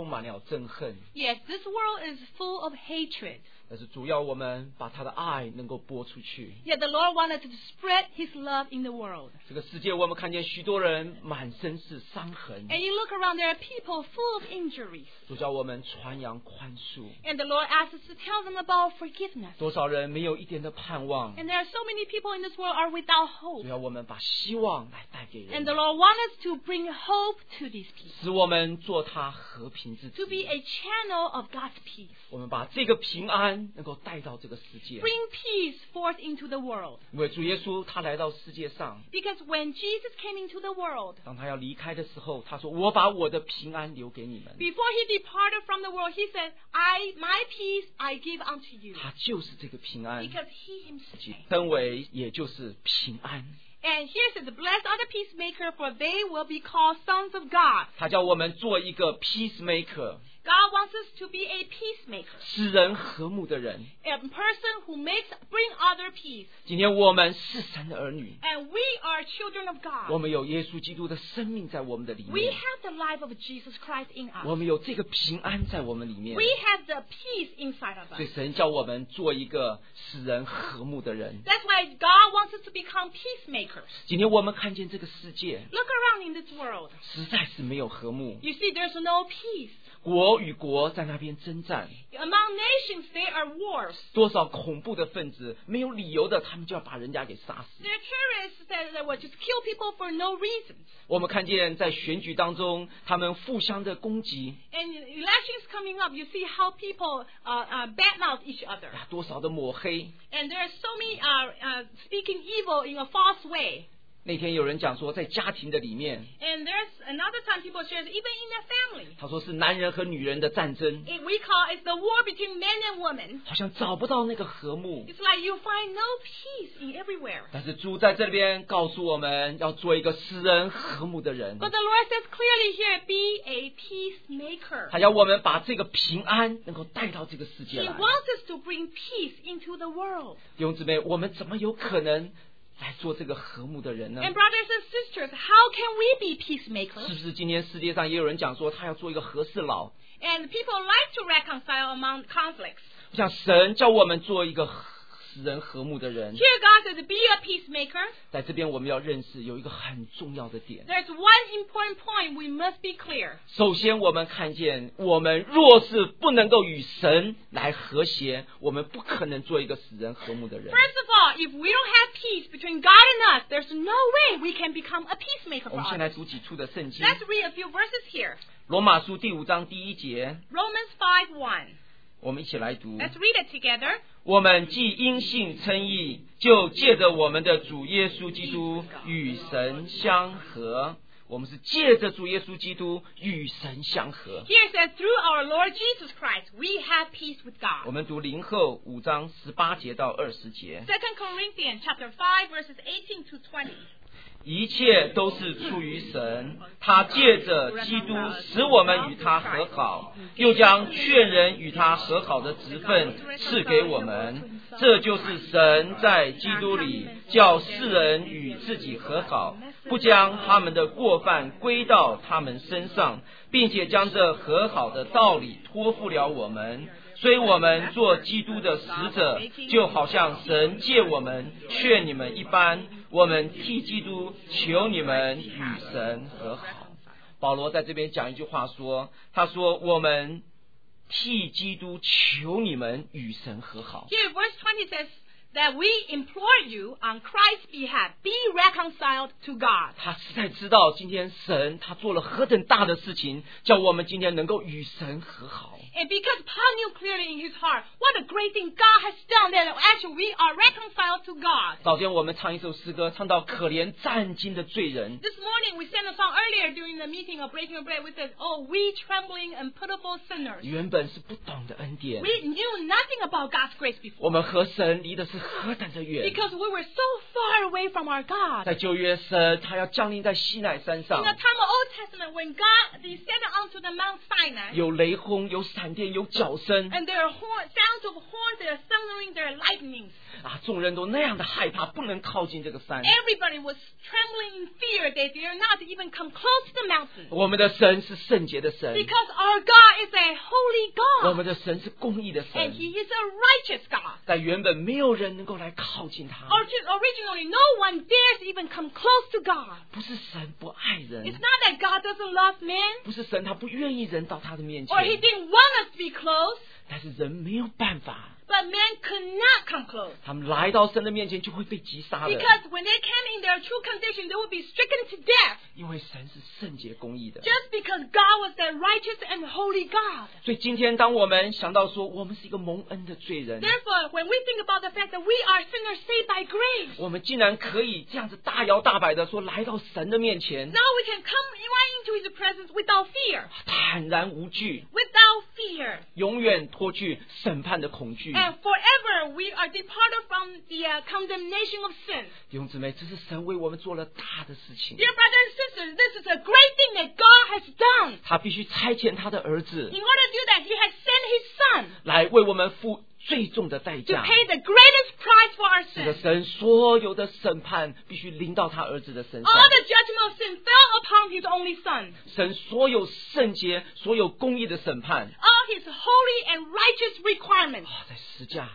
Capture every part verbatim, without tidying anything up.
充满了憎恨。 Yes, this world is full of hatred. 但是主要我们把他的爱能够播出去。 Yet the Lord wanted to spread His love in the world. 这个世界我们看见许多人满身是伤痕， And you look around, there are people full of injuries. 主叫我们传扬宽恕。 And the Lord asks us to tell them about forgiveness. 多少人没有一点的盼望， And there are so many people in this world are without 主 hope. 要我们把希望来带给 And 人， the Lord wants us to bring hope to these people. 使我们做他和平之 To 子。 be a channel of God's peace. 我们把这个平安能够带到这个世界， Bring peace forth into the world. 因为主耶稣他来到世界上， Because when Jesus came into the world, 当他要离开的时候，他说：“我把我的平安留给你们。 before He departed from the world, He said, I, my peace I give unto ” you. 他就是这个平安， Because He Himself. 称为也就是平安。 And here says, blessed are the peacemaker, for they will be called sons of God. 他叫我们做一个 peacemaker， God wants us to be a peacemaker, 使人和睦的人。 a person who makes bring other peace. 今天我们是神的儿女， And we are children of 我 God. 们有耶稣基督的生命在我们的里 We 面， have the life of Jesus Christ in 我 us. 们有这个平安在我们里面 We。have the peace inside of 所以 us. 神叫我们做一个使人和睦的人。 That's why God wants us to become peacemakers. 今天我们看见这个世界 Look around in this world. 实在是没有和睦， You see, there's no peace. 国与国在那边征战， Among nations, there are wars. 多少恐怖的分子没有理由的，他们就要把人家给杀死。 There are terrorists that, that will just kill people for no reason. 我们看见在选举当中，他们互相的攻击， And elections coming up, you see how people uh, uh, badmouth each other. 啊，多少的抹黑。 And there are so many uh, uh, speaking evil in a false way. 那天有人讲说，在家庭的里面， And there's another time people share, even in their family. 他说是男人和女人的战争， It, we call it the war between men and women. 好像找不到那个和睦。 It's like you find no peace in everywhere. 但是主在这边告诉我们要做一个使人和睦的人， But the Lord says clearly here, be a peacemaker. 他要我们把这个平安能够带到这个世界 He 来。 wants us to bring peace into the world. 弟兄姊妹，我们怎么有可能来做这个和睦的人呢？ And brothers and sisters, how can we be 是 peacemakers? 不是今天世界上也有人讲说他要做一个和事佬？ And people like to reconcile among conflicts. 我想神叫我们做一个使人和睦的人。 Here God says, be a peacemaker. 在这边我们要认识有一个很重要的点。 There's one important point we must be clear. 首先，我们看见，我们若是不能够与神来和谐，我们不可能做一个使人和睦的人。 First of all, if we don't have peace between God and us, there's no way we can become a peacemaker 我 for 们先来 others. 读几处的圣经。 Let's read a few verses here. 罗马书第五章第一节， Romans five one. 我们一起来读。 Let's read it together. 我们既因信称义，就借着我们的主耶稣基督与神相合。我们是借着主耶稣基督与神相合。 Here it says, through our Lord Jesus Christ, we have peace with 我 God. 们读林后五章十八节到二十节。 Second Corinthians chapter five, verses eighteen to twenty. 一切都是出于神，他借着基督使我们与他和好，又将劝人与他和好的职分赐给我们。这就是神在基督里叫世人与自己和好，不将他们的过犯归到他们身上，并且将这和好的道理托付了我们。所以我们做基督的使者，就好像神借我们劝你们一般，我们替基督求你们与神和好。保罗在这边讲一句话说，他说我们替基督求你们与神和好。 Here, verse twenty says that we implore you on Christ's behalf, be reconciled to God. 他实在知道今天神他做了何等大的事情，叫我们今天能够与神和好。 And because Paul knew clearly in his heart what a great thing God has done, that actually we are reconciled to God. 早间我们唱一首诗歌，唱到可怜战惊的罪人。 This morning we sang a song earlier during the meeting of breaking of bread. We said, "Oh, we trembling and pitiful sinners." 原本是不懂的恩典， We knew nothing about God's grace 我 before. 们和神离的是何等的远。 Because we were so far away from our God. 在旧约，神他要降临在西乃山 In 上， the time of Old Testament, when God descended onto the Mount Sinai, 有雷轰，有闪电，有角声 and there are horn, sounds of horns, there are thundering, there are lightnings. 啊！众人都那样的害怕，不能靠近这个山。 Everybody was trembling in fear. They dare not even come close to the mountain. 我们的神是圣洁的神， Because our God is a holy 我 God. 们的神是公义的 And 神。 He is a righteous God. 在原本没有人能够来靠近他， Origi- Originally, no one dares even come close to God. 不是神不爱人 It's，not that God doesn't love man, 不是神他不愿意人到他的面 or He 前， didn't want us to be close, 但是人没有办法， but man could not come close. 他们来到神的面前就会被击杀的， Because when they came in their true condition, they would be stricken to death. 因为神是圣洁公义的。 Just because God was that righteous and holy God. 所以今天当我们想到说我们是一个蒙恩的罪人， Therefore, when we think about the fact that we are sinners saved by grace, 我们竟然可以这样子大摇大摆的说来到神的面前， now we can come right into His presence without fear. 坦然无惧， Without fear. 永远脱去审判的恐惧。 And forever we are departed from the uh, condemnation of sin. 弟兄姊妹，这是神为我们做了大的事情， Dear brothers and sisters, this is a great thing that God has done. 他必须差遣他的儿子 In order to do that, He has sent His Son 来为我们付最重的代 to 价。 pay the greatest price for our 这个 sin. 神所有的审判必须临到他儿子的身上， All the judgment of sin fell upon His only Son. 神所有圣洁、所有公义的审判， All His holy and righteous requirements 啊，在十架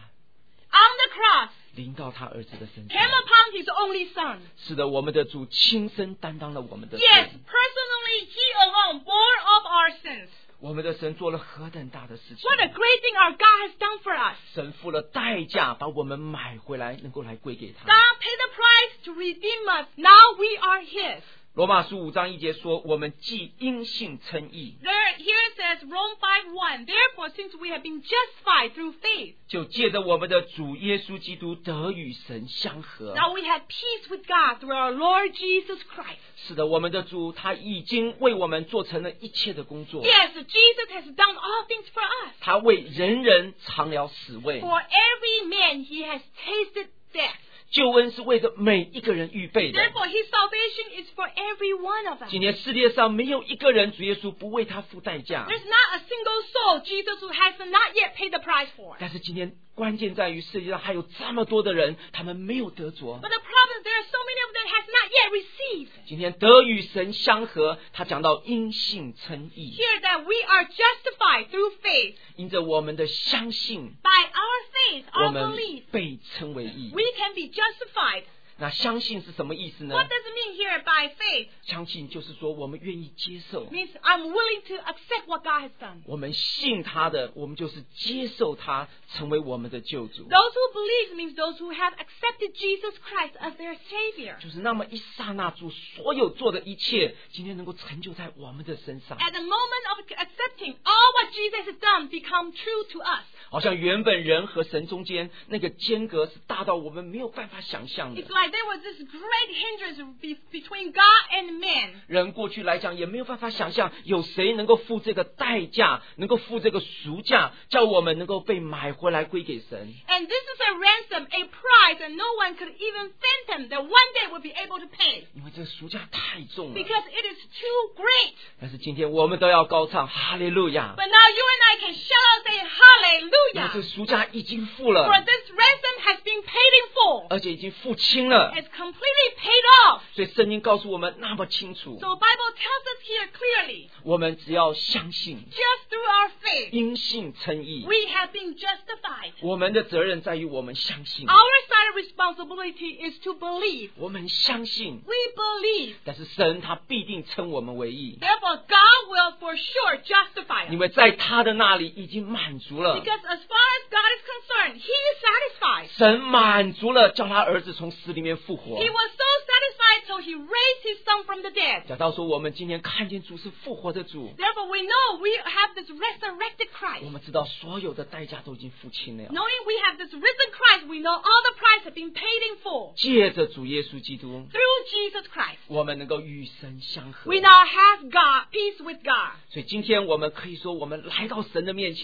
on the cross 临到他儿子的身 came 上。 upon His only Son. 是的，我们的主亲身担当了我们的 Yes, 罪， personally, He alone bore up our sins. 我们的神做了何等大的事情！ What a great thing our God has done for us. 神付了代价，把我们买回来，能够来归给他。 God paid the price to redeem us. Now we are His. 罗马书五章一节说：“我们既因信称义， There, here it says, Rome five one. Therefore, since we have been justified through faith, 就借着我们的主耶稣基督得与神相合。” now we have peace with God through our Lord Jesus Christ. 是的，我们的主他已经为我们做成了一切的工作， Yes, Jesus has done all things for us. 他为人人尝了死味。 For every man, He has tasted death. 救恩是为着每一个人预备的。 Therefore, His salvation is for every one of us. 今天世界上没有一个人，主耶稣不为他付代价。 There's not a single soul Jesus who has not yet paid the price for. 但是今天关键在于世界上还有这么多的人，他们没有得着。 But the problem is there are so many of them has not yet received. 今天得与神相合，他讲到因信称义， Here that we are justified through faith. 因着我们的相信， By our faith, 我 our 们 belief, 被称为义。 we can be justified. 那相信是什么意思呢？ What does it mean here by faith? 相信就是说我们愿意接受， It means I'm willing to accept what God has done. 我们信他的，我们就是接受他成为我们的救主。 Those who believe means those who have accepted Jesus Christ as their Savior. 就是那么一刹那，主所有做的一切，今天能够成就在我们的身上。 At the moment of accepting, all what Jesus has done become true to us. 好像原本人和神中间那个间隔是大到我们没有办法想象的 It's。like there was this great hindrance be- between God and man. 人过去来讲也没有办法想象，有谁能够付这个代价，能够付这个赎价，叫我们能够被买回来归给神。 And this is a ransom, a price that no one could even fathom that one day will be able to pay. 因为这个赎价太重了。 Because it is too great. 但是今天我们都要高唱哈利路亚， But now you and I can shout out, say 因为这 hallelujah. 赎价已经付了， For this ransom has been paid in full. 而且已经付清了。 It's completely paid off. 所以圣经告诉我们那么清楚， So Bible tells us here clearly, 我们只要相信， just through our faith, 因信称义。 we have been justified. 我们的责任在于我们相信， Our side of responsibility is to believe. 我们相信， We believe. 但是神他必定称我们为义， Therefore, God will for sure justify 因 us. 为在他的那里已经满足了。 Because as far as God is concerned, He is satisfied. 神满足了，叫他儿子从死里面复活。 He was so satisfied till He raised His Son from the dead. 讲到说，我们今天看见主是复活的主， Therefore, we know we have this resurrected 我 Christ. 们知道所有的代价都已经付清了。 Knowing we have this risen Christ, we know all the price has been paid in full. 借着主耶稣基督， Through Jesus Christ, 我们能够与神相合。 we now have God, peace with God. 所以今天我们可以说，我们来到神的面前， That's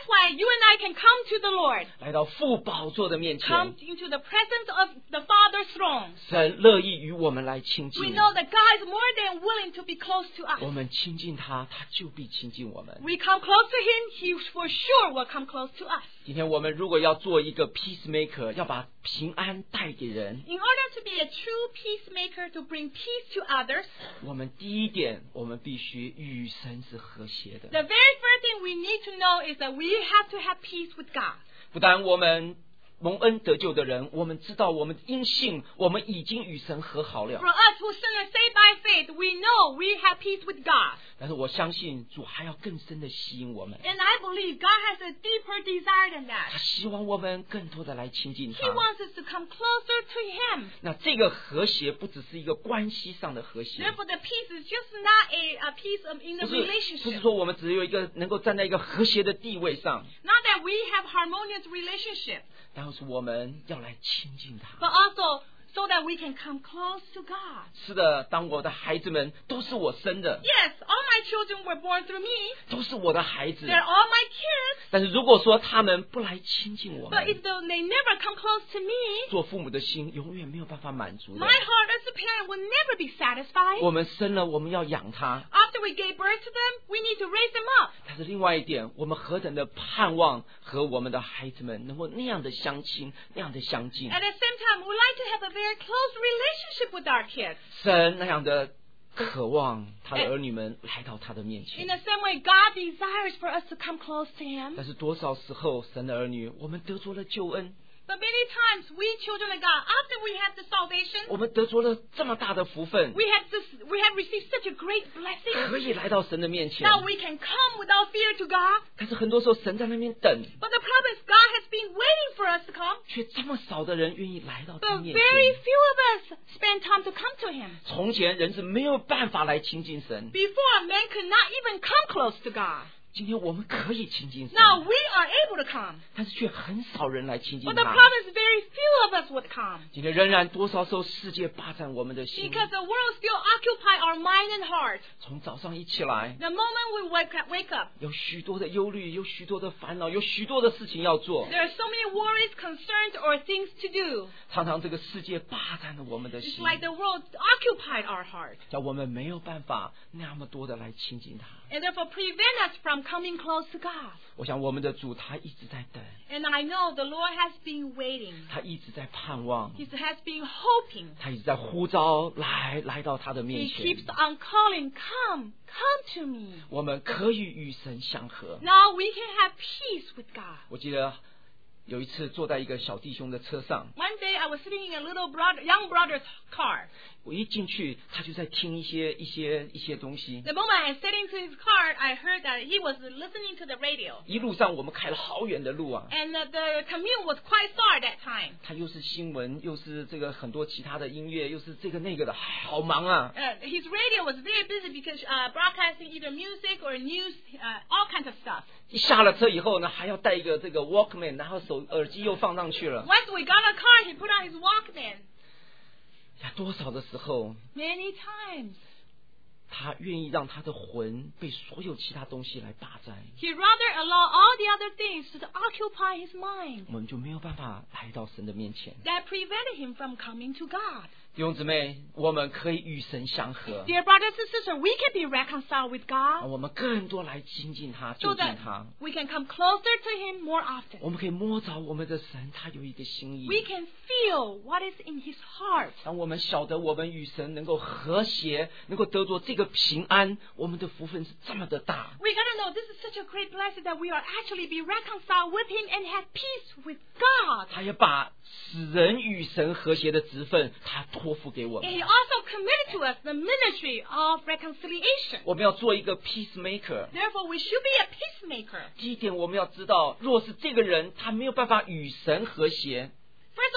That's why you and I can come to the Lord, 来到父宝座的面 come 前。 into the presence of the Father's throne. 神乐意与我们来亲 We 近， know that God is more than willing to be close to 我 us. 们亲近他，他就必亲近我们。 We come close to Him, He for sure will come close to us. 今天我们如果要做一个 peacemaker， 要把平安带给人， In order to be a true peacemaker, to bring peace to others, 我们第一点，我们必须与神是和谐的。 the very first thing we need to know is that we have to have peace with God. 不但我们蒙恩得救的人，我们知道我们因信，我们已经与神和好了 For。us who sin are saved by faith, we know we have peace with God. 但是我相信主还要更深的吸引我们， And I believe God has a deeper desire than 他 that. 希望我们更多的来亲近 He 他。 wants us to come closer to Him. 那这个和谐不只是一个关系上的和谐， Therefore, the peace is just not a, a peace of, in 不 the 是不是 relationship. 说我们只有一个能够站在一个和谐的地位上， Not that we have harmonious relationship, 但是我们要来亲近他。 but also so that we can come close to God. 是的，当我的孩子们都是我生的， Yes, all my children were born through me. 都是我的孩子。 They're all my kids. 但是如果说他们不来亲近我 But 们， if they they never come close to me, 做父母的心永远没有办法满足的 my。heart as a parent will never be satisfied. 我们生了，我们要养他。 After we gave birth to them, we need to raise them up. 但是另外一点，我们何等的盼望和我们的孩子们能够那样的相亲，那样的相近。 At the same time, we like to have a very close relationship with our kids. 神那样的渴望他的儿女们来到他的面 In 前。 the same way, God desires for us to come close to Him. 但是多少时候，神的儿女，我们得着了救恩， But many times, we children of God, after we have the salvation, 我们得着了这么大的福分， we have this, we have received such a great blessing 可以来到神的面前。 that we can come without fear to God. 但是很多时候，神在那边等， But the problem is, God has been waiting for us to come. 却这么少的人愿意来到他 But 面 very 前。 few of us spend time to come to Him. 从前人是没有办法来亲近神， Before, man could not even come close to God. 今天我们可以亲近神， Now we are able to come. 但是却很少人来亲近 But the 他。 problem is, very few of us would come. 今天仍然多少时候世界霸占我们的心， Because the world still occupy our mind and heart. 从早上一起来， The moment we wake up, wake up, 有许多的忧虑，有许多的烦恼，有许多的事情要做。 there are so many worries, concerns, or things to do. 常常这个世界霸占了我们的 It's 心， like the world occupied our heart. 叫我们没有办法那么多的来亲近他。 And therefore prevent us from coming close to God. 我想我们的主他一直在等， And I know the Lord has been waiting. 他一直在盼望， He has been hoping. 他一直在呼召来来到他的 He 面前。 keeps on calling, come, come to me. 我们可以与神相合。 Now we can have peace with God. 我记得有一次坐在一个小弟兄的车上， One day I was sitting in a little brother, young brother's car. 我一进去，他就在听一些一些一些东西。 The moment I sat into his car, I heard that he was listening to the radio. 一路上我们开了好远的路啊， And the, the commute was quite far that time. 他又是新闻，又是这个很多其他的音乐，又是这个那个的，好忙啊。 Uh, his radio was very busy because uh, broadcasting either music or news, uh, all kinds of stuff. 一下了车以后呢，还要带一个这个 Walkman，然后手耳机又放上去了。 Once we got a car, he put on his Walkman. 呀，多少的时候， Many times. 他愿意让他的魂被所有其他东西来霸占， He'd rather allow all the other things to occupy his mind 我们就没有办法来到神的面前。 that prevented him from coming to God. 弟兄姊妹，我们可以与神相合， Dear brothers and sisters, we can be reconciled with 让 God 我们更多来亲近他、 so 就近 that 他。 we can come closer to him more often. 我们可以摸着我们的神，他有一个心意。 We can feel what is in his heart. 当我们晓得我们与神能够和谐，能够得着这个平安，我们的福分是这么的大。 We gotta know this is such a great blessing that we are actually be reconciled with him and have peace with God. 他也把使人与神和谐的职分，他托付给我 And 们。 he also committed to us the ministry of reconciliation. 我们要做一个 peacemaker。 Therefore, we should be a peacemaker. 第一点，我们要知道，若是这个人他没有办法与神和谐， First of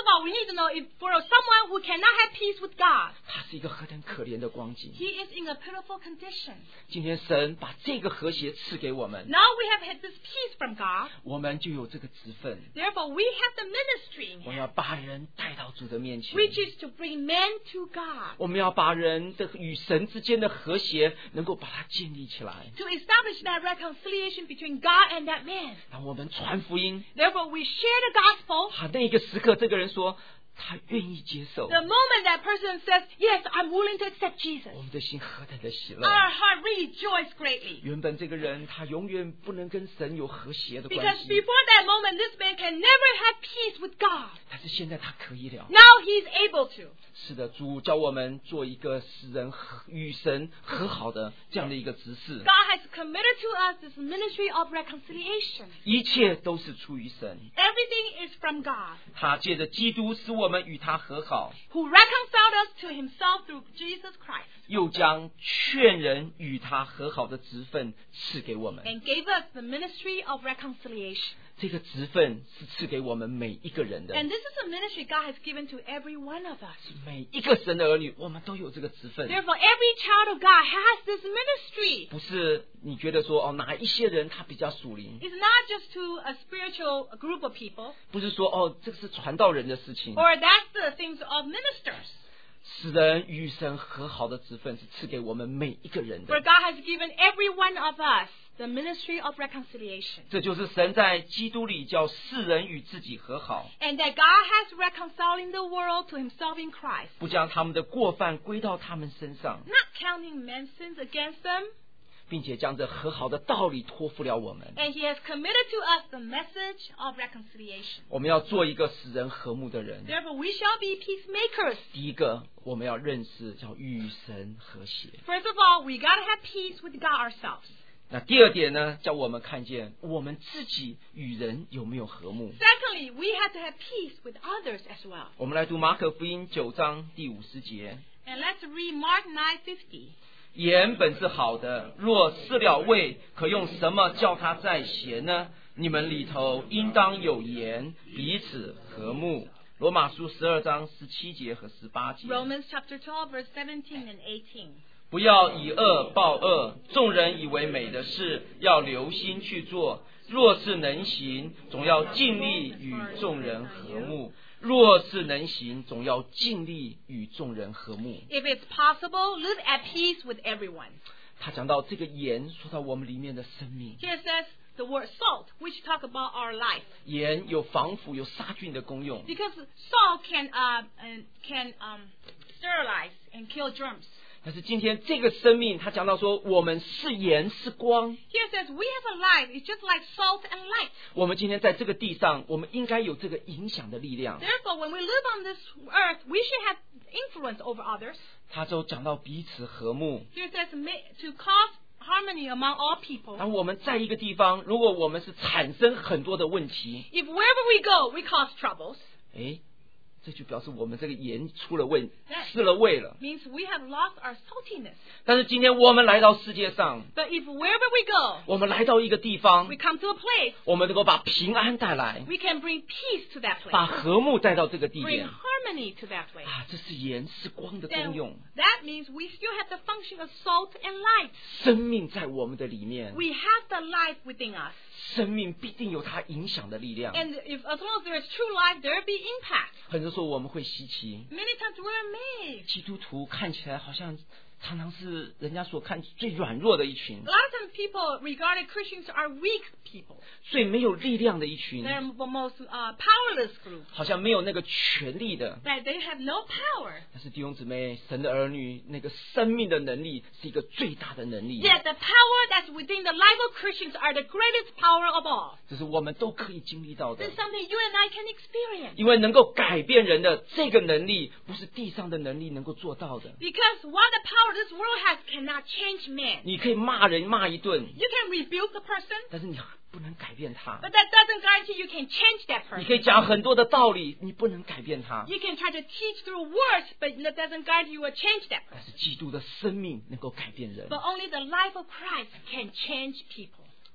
all, we need to know if for someone who cannot have peace with God, 他是一个何等可怜的光景。 he is in a pitiful condition. 今天神把这个和谐赐给我们， Now we have had this peace from God. 我们就有这个职分， Therefore, we have the ministry 我们要把人带到主的面前， which is to bring men to God, 我们要把人的与神之间的和谐能够把它建立起来。 to establish that reconciliation between God and that man. 当我们传福音， Therefore, we share the gospel. 啊，那一个时刻，这个人说他愿意接受， The moment that person says, yes, I'm willing to accept Jesus, 我们的心何等的喜乐。 our heart rejoices greatly. 原本这个人他永远不能跟神有和谐的关 Because 系， before that moment, this man can never have peace with God. 但是现在他可以了。 Now he's able to. 是的，主教我们做一个使人和与神和好的这样的一个执事， God has committed to us this ministry of reconciliation. 一切都是出于神。 Everything is from God, 他借着基督使我们与他和好， who reconciled us to himself through Jesus Christ, 又将劝人与他和好的职分赐给我们。 and gave us the ministry of reconciliation. 这个职分是赐给我们每一个人的， And this is a ministry God has given to every one of us. 每一个神的儿女，我们都有这个职分。 Therefore, every child of God has this ministry. 不是你觉得说哦，哪一些人他比较属灵， It's not just to a spiritual group of people, 不是说哦，这个是传道人的事情。 or that's the things of ministers. 使人与神和好的职分是赐给我们每一个人 For 的， God has given every one of us the ministry of reconciliation. 这就是神在基督里叫世人与自己和好， And that God has reconciling the world to himself in Christ, 不将他们的过犯归到他们身上， not counting men's sins against them. 并且将这和好的道理托付了我们。 And he has committed to us the message of reconciliation. 我们要做一个使人和睦的人。 Therefore, we shall be peacemakers. 第一个，我们要认识叫与神和谐。 First of all, we got to have peace with God ourselves. 那第二点呢，叫我们看见我们自己与人有没有和睦。 Secondly, we have to have peace with others as well. 我们来读马可福音九章第五十节。 And let's read Mark nine fifty. 盐本是好的，若失了味，可用什么叫它再咸呢？你们里头应当有盐，彼此和睦。罗马书十二章十七节和十八节。 Romans chapter twelve, verse seventeen and eighteen. 不要以恶报恶，众人以为美的事，要留心去做。若是能行，总要尽力与众人和睦。若是能行，总要尽力与众人和睦。 If it's possible, live at peace with everyone. 他讲到这个盐，说到我们里面的生命。 Here says the word salt, which talk about our life. 盐有防腐、有杀菌的功用。 Because salt can uh, uh, can um, sterilize and kill germs. 但是今天这个生命，他讲到说，我们是盐是光。 Here says we have a life. It's just like salt and light. 我们今天在这个地上，我们应该有这个影响的力量。 Therefore, when we live on this earth, we should have influence over others. 他就讲到彼此和睦。 Here says ma- to cause harmony among all people. 当我们在一个地方，如果我们是产生很多的问题， If wherever we go, we cause troubles, 哎，这就表示我们这个盐出了味，失了味了。 means we have lost our saltiness. 但是今天我们来到世界上， But if wherever we go, 我们来到一个地方 we，come to a place, 我们能够把平安带来， we can bring peace to that 把 place, 和睦带到这个地 bring 点。 harmony to that place. 啊，这是盐是光的 Then 功用， that means we still have the function of salt and light. 生命在我们的里面， We have the life within us. 生命必定有它影响的力量。 And if as long as there is true life, there will be impact. 很多时候我们会稀奇， Many times we're amazed. 基督徒看起来好像常常是人家所看最软弱的一群 A，lot of times people regarded Christians are weak people. 最没有力量的一群， They're the most uh, powerless group. 好像没有那个权力的。 That they have no power. 但是弟兄姊妹，神的儿女那个生命的能力是一个最大的能力， Yet the power that's within the life of Christians are the greatest power of all. 这是我们都可以经历到的 This is。something you and I can experience. 因为能够改变人的这个能力，不是地上的能力能够做到的。 Because what the power this world has cannot change man. 你可以骂人骂一顿， You can rebuke the person, 但是你不能改变他。 but that doesn't guarantee you can change that 你可以 person. 讲很多的道理，你不能改变他。 You can try to teach through words, but that doesn't guarantee you will change that 但 person. 是基督的生命能够改变人。 But only the life of Christ can change people.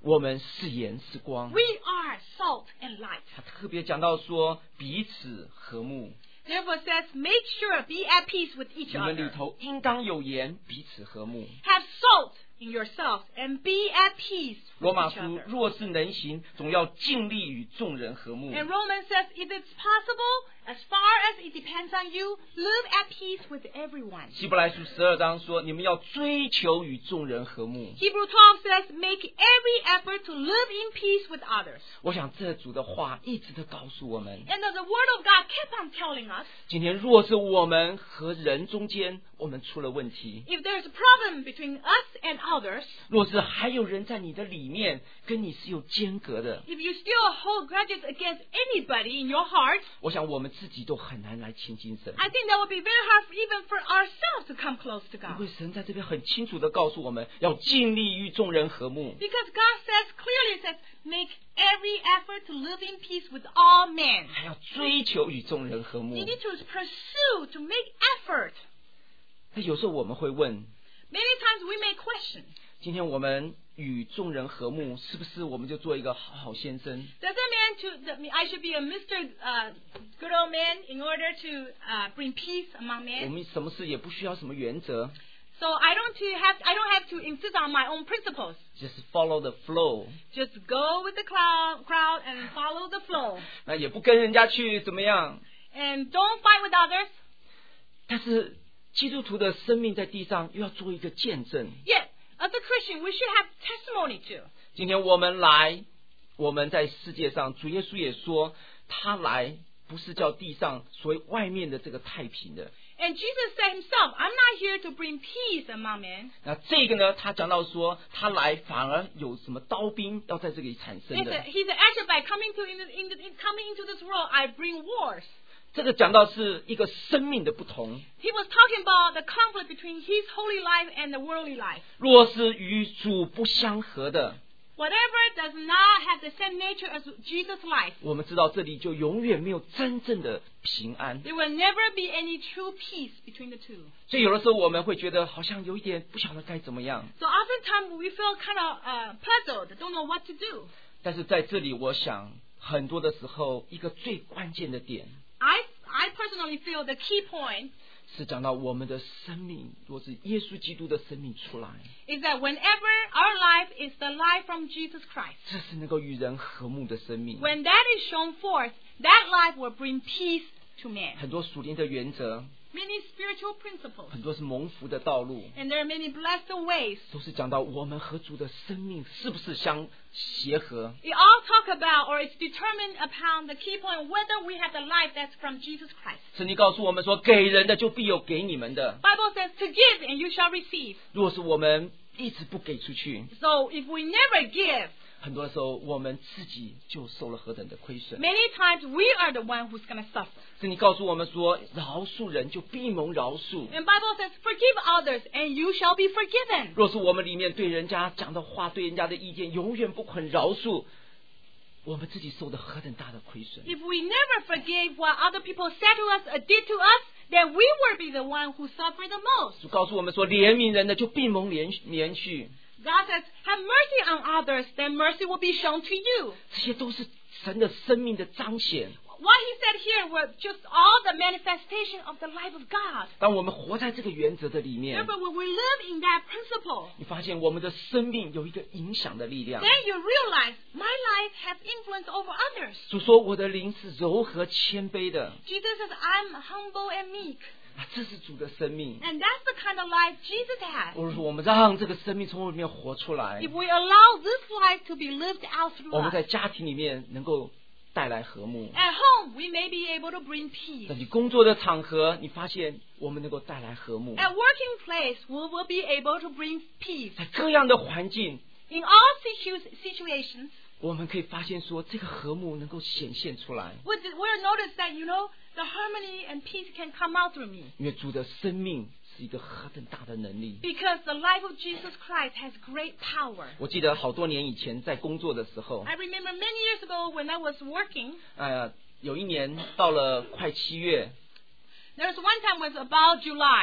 我们是盐是光。 We are salt and light. 他特别讲到说彼此和睦， Therefore it says, make sure, be at peace with each 你们里 other. 头应当有盐，彼此和睦。 Have salt in yourselves and be at peace 罗 with 马 each 书 other. 若是能行，总要尽力与众人和睦。 And Romans says, if it's possible, as far as it depends on you, live at peace with everyone. 希伯来书十二章说，你们要追求与众人和睦。 Hebrew twelve says, make every effort to live in peace with others. 我想这主的话一直的告诉我们， And the, the word of God kept on telling us, 今天若是我们和人中间我们出了问题， if there's a problem between us and others, 若是还有人在你的里面跟你是有间隔的， if you still hold grudges against anybody in your heart, 我想我们自己都很难来亲近神。 I think that would be very hard for, even for ourselves to come close to 因 God. 为神在这边很清楚的告诉我们，要尽力与众人和睦。 Because God says clearly, it says, make every effort to live in peace with all men. 还要追求与众人和睦 You。need to pursue, to make effort. 那有时候我们会问， Many times we may question, 今天我们与众人和睦，是不是我们就做一个好好先生？ does that mean to, that I should be a Mister Uh, good old man in order to uh, bring peace among 我 men? 们什么事也不需要什么原则， So I don't to have I don't have to insist on my own principles. just follow the flow。 Just go with the crowd, crowd and follow the flow. 那也不跟人家去怎么样。 And don't fight with others. 但是基督徒的生命在地上又要做一个见证。 Yet, as a Christian, we should have testimony too. 今天我们来，我们在世界上，主耶稣也说，他来不是叫地上所谓外面的这个太平的。 And Jesus said himself, I'm not here to bring peace among men. 那这个呢，他讲到说，他来反而有什么刀兵要在这里产生 He 的 said, he said, actually, by coming to in the, in the, in coming into this world, I bring wars. 这个讲到是一个生命的不同。 He was talking about the conflict between his holy life and the worldly life. 若是与主不相合的， Whatever does not have the same nature as Jesus' life, 我们知道这里就永远没有真正的平安。 there will never be any true peace between the two. 所以有的时候我们会觉得好像有一点不晓得该怎么样。 So oftentimes we feel kind of uh, puzzled, don't know what to do. 但是在这里，我想很多的时候，一个最关键的点 I I personally feel the key point 是讲到我们的生命，若是耶稣基督的生命出来， is that whenever our life is the life from Jesus Christ, 这是能够与人和睦的生命。 when that is shown forth, that life will bring peace to man. 很多属灵的原则， Many spiritual principles, 很多是蒙福的道路， and there are many blessed ways. 都是讲到我们和主的生命是不是相协和。 We all talk about, or it's determined upon the key point, whether we have the life that's from Jesus Christ. 圣经告诉我们说，给人的就必有给你们的。 Bible says to give and you shall receive. 若是我们一直不给出去， So if we never give, 很多时候我们自己就受了何等的亏损。 many times we are the one who's going to suffer. 圣经告诉我们说，饶恕人就必蒙饶恕。 And Bible says, forgive others and you shall be forgiven. 若是我们里面对人家讲的话、对人家的意见永远不肯饶恕，我们自己受的何等大的亏损。 If we never forgave what other people said to us or did to us, then we will be the one who suffer the most. 主告诉我们说，怜悯人的就必蒙怜怜恤。 God says, have mercy on others, then mercy will be shown to you. 这些都是神的生命的彰显。 What he said here were just all the manifestation of the life of God. 当我们活在这个原则的里面， Therefore, when we live in that principle, 你发现我们的生命有一个影响的力量。 then you realize my life has influence over others. 主说，我的灵是柔和谦卑的。 Jesus says, I'm humble and meek. 啊，这是主的生命。 And that's the kind of life Jesus has. 我说，我们让这个生命从我里面活出来 If，we allow this life to be lived out through 我们 us, 在家庭里面能够带来和睦。 at home we may be able to bring peace. 在你工作的场合，你发现我们能够带来和睦。 At working place, we will be able to bring peace. 在各样的环境， In all situ- situations, 我们可以发现说，这个和睦能够显现出来， we'll we'll notice that, you know, the harmony and peace can come out through me. 因为主的生命是一个何等大的能力。 Because the life of Jesus Christ has great power. 我记得好多年以前在工作的时候， I remember many years ago when I was working, 呃，有一年到了快七月， there was one time was about July.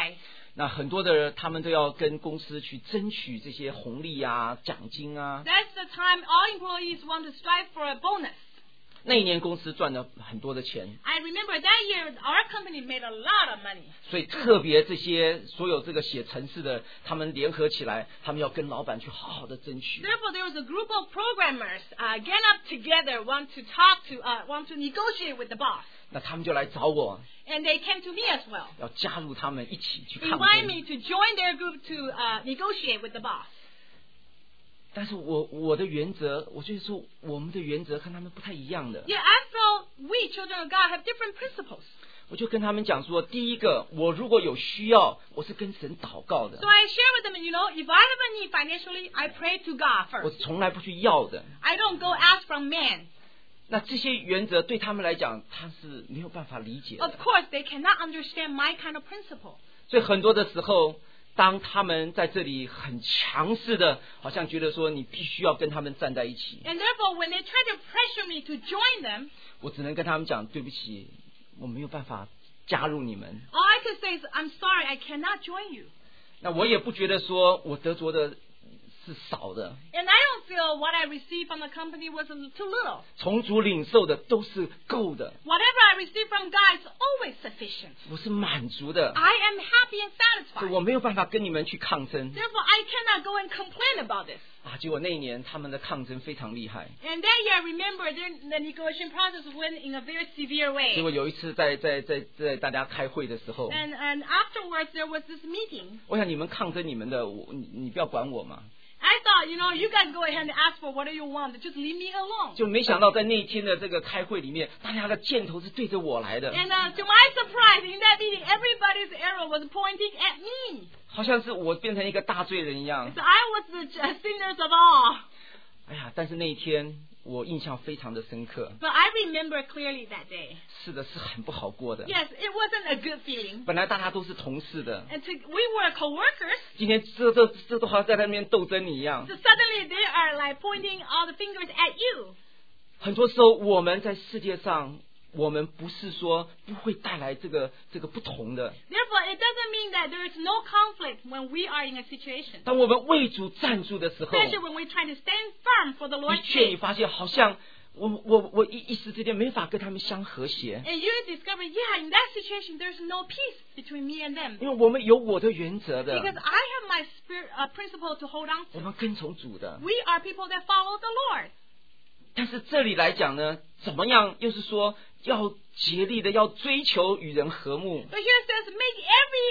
那很多的人他们都要跟公司去争取这些红利啊、奖金啊。 That's the time all employees want to strive for a bonus. 那一年公司赚了很多的钱， I remember that year our company made a lot of money. 所以特别这些所有这个写程式的，他们联合起来，他们要跟老板去好好的争取。 Therefore, there was a group of programmers uh, get up together, want to talk to, uh, want to negotiate with the boss. 那他们就来找我， And they came to me as well. 要加入他们一起去抗 Invite 争。 me to join their group to uh, negotiate with the boss. 但是我我的原则，我就是说我们的原则跟他们不太一样的。 Yeah, I felt we, children of God, have different principles. 我就跟他们讲说，第一个，我如果有需要，我是跟神祷告的 So，I share with them, you know, if I have a need financially, I pray to God 我 first. 从来不去要的。 I don't go ask from man. 那这些原则对他们来讲，他是没有办法理解 Of 的。 course, they cannot understand my kind of principle. 所以很多的时候，当他们在这里很强势的，好像觉得说你必须要跟他们站在一起， And therefore, when they try to pressure me to join them, 我只能跟他们讲，对不起，我没有办法加入你们。 all I can say is, I'm sorry, I cannot join you. 那我也不觉得说我得着的是少的， And I don't feel what I received from the company was too little. 从主领受的都是够的， Whatever I receive from God is always sufficient. 我是满足的， I am happy and 所以 satisfied. 我没有办法跟你们去抗争 Therefore, I cannot go and complain about this. 啊！结果那一年他们的抗争非常厉害， And that year, I remember their, the negotiation process went in a very severe 结果 way. 有一次在在在在大家开会的时候， And, and afterwards, there was this meeting. 我想你们抗争你们的，我你你不要管我嘛。 I thought, you know, you guys go ahead and ask for whatever you want. Just leave me alone. 就没想到在那一天的这个开会里面，大家的箭头是对着我来的， And uh, to my surprise, in that meeting, everybody's arrow was pointing at me. 好像是我变成一个大罪人一样 So。I was the uh, sinners of all. 哎呀，但是那一天我印象非常的深刻， But I remember clearly that day. 是的，是很不好过的。 Yes, it wasn't a good feeling. 本来大家都是同事的， And to, we were co-workers. 今天这这这都好像在那边斗争一样 So。suddenly they are like pointing all the fingers at you. 很多时候我们在世界上，我们不是说不会带来这个这个不同的。 Therefore, it doesn't mean that there is no conflict when we are in a situation. 当我们为主站住的时候， Especially when we're trying to stand firm for the 的 Lord's 确你 sake. 发现好像我我我一一时之间没法跟他们相和谐， And you discover, yeah, in that situation, there's no peace between me and them. 因为我们有我的原则的， Because I have my spirit, uh, principle to hold on 我 to. 们跟从主的。 We are people that follow the Lord. 但是这里来讲呢，怎么样又是说要竭力的要追求与人和睦。 But here it says, make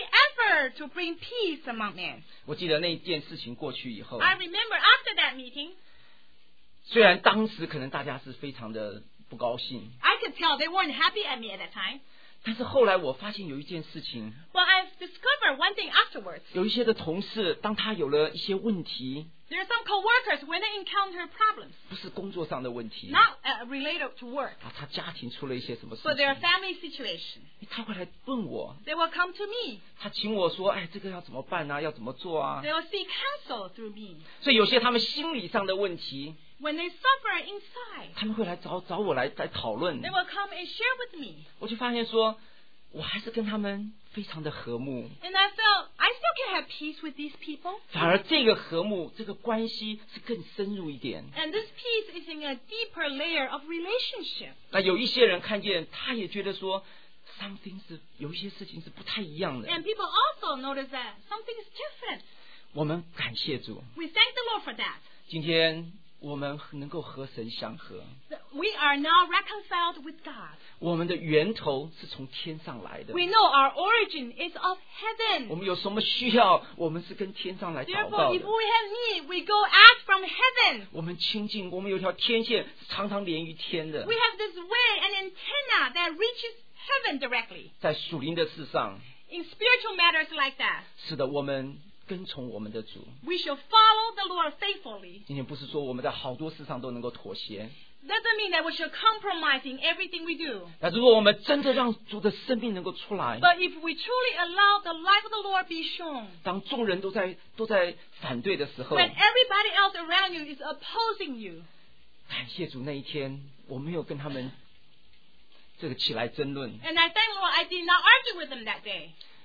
every effort to bring peace among men. 我记得那件事情过去以后， I remember after that meeting, 虽然当时可能大家是非常的不高兴， I could tell they weren't happy at me at that time. 但是后来我发现有一件事情， But I've discovered one thing afterwards. 有一些的同事，当他有了一些问题， There are some coworkers, when they encounter problems, 不是工作上的问题， not uh, related to work, 啊，他家庭出了一些什么事 but their 情， family situation, 他会来问我， they will come to me. 他请我说，哎，这个要怎么办啊？要怎么做啊 They？will seek counsel through me. 所以有些他们心理上的问题， When they suffer inside, 他们会来找找我来来讨论 they。will come and share with me. 我就发现说，我还是跟他们非常的和睦， And I felt I still can have peace with these people. 反而这个和睦，这个关系是更深入一点。 And this peace is in a deeper layer of relationship. 那有一些人看见，他也觉得说，something 是有一些事情是不太一样的。 And people also notice that something is different. 我们感谢主， We thank the Lord for that. 今天我们能够和神相合， We are now reconciled with God. 我们的源头是从天上来的。 We know our origin is of 我 heaven. 们有什么需要，我们是跟天上来祷 Therefore, 告 if 的。 we have need, we go ask from heaven. 我们亲近，我们有条天线是常常连于天的 We。have this way, an antenna that reaches heaven directly. 在属灵的事上， In spiritual matters like that, 是的，我们跟从我们的主。 we shall follow the Lord faithfully. 今天不是说我们在好多事上都能够妥协， Doesn't mean that we should compromise in everything we do. 但如果我们真的让主的生命能够出来， But if we truly allow the life of the Lord be shown, 当众人都在都在反对的时候， when everybody else around you is opposing you, 感谢主那一天我没有跟他们这个起来争论， and I thank the Lord I did not argue with them that day.